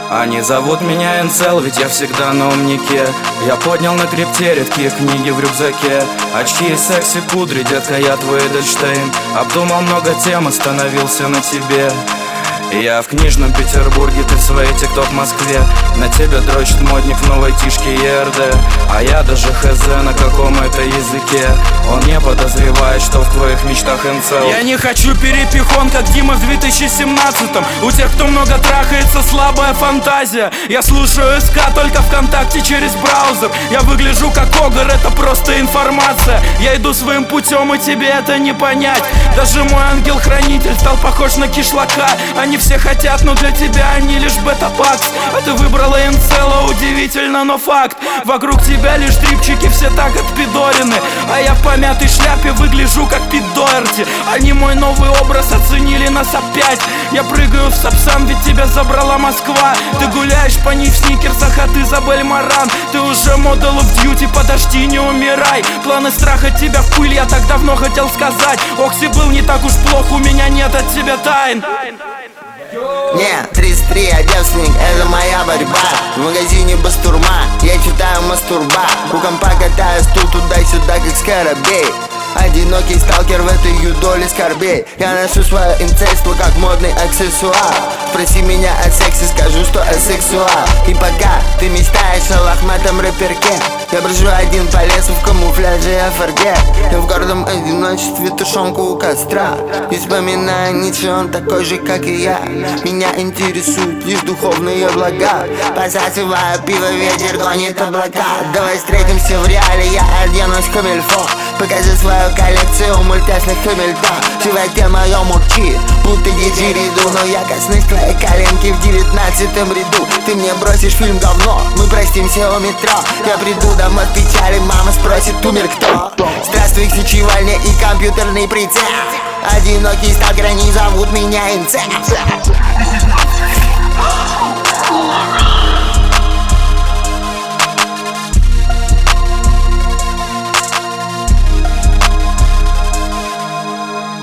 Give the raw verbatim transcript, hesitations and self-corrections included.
Они зовут меня Инцел, ведь я всегда на умнике. Я поднял на крипте редкие книги в рюкзаке. Очки и секси кудри, детка, я твой Эдельштейн. Обдумал много тем, остановился на тебе. Я в книжном Петербурге, ты в своей тикток в Москве. На тебя дрочит модник в новой тишке ЕРД. А я даже хз на каком это языке. Он не подозревает, что в твоих мечтах Инцел. Я не хочу перепихон, как Дима в две тысячи семнадцатом. У тех, кто много трахается, слабая фантазия. Я слушаю СК только ВКонтакте через браузер. Я выгляжу как Огр, это просто информация. Я иду своим путем, и тебе это не понять. Даже мой ангел-хранитель стал похож на кишлака. Они все хотят, но для тебя они лишь бета-пакс. А ты выбрала Инцела, удивительно, но факт. Вокруг тебя лишь дрипчики, все так отпидорены. А я в помятой шляпе выгляжу как Пит Доерти. Они мой новый образ оценили нас опять. Я прыгаю в Сапсан, ведь тебя забрала Москва. Ты гуляешь по ней в сникерсах, а ты Изабель Маран. Ты уже модел of duty, подожди, не умирай. Планы страха тебя в пыль, я так давно хотел сказать. Окси был не так уж плохо, у меня нет от тебя тайн. Не, тридцать три, я девственник, это моя борьба. В магазине бастурма, я читаю мастурба. У компа катаю стул туда-сюда, как скоробей. Одинокий сталкер в этой юдоле скорбей. Я ношу свое инцельство как модный аксессуар. Спроси меня о сексе, скажу, что асексуал. И пока ты мечтаешь о лохматом рэперке, я брожу один по лесу в камуфляже и афорге. Я в гордом одиночестве тушенку у костра. Не вспоминаю ничего, он такой же, как и я. Меня интересуют лишь духовные блага. Посасываю пиво, ветер гонит облака. Давай встретимся в реале, я оденусь в камильфо. Покажи свою коллекцию мультяшных камильтон. В животе моем урчит, будто диджериду. Но я коснусь твоей коленки в девятнадцатом ряду. Ты мне бросишь фильм говно, мы простимся у метро. Я приду домой в печали, мама спросит, умер кто? Здравствуй, сечевальня и компьютерный прицел. Одинокий сталкер, они зовут меня Инцел.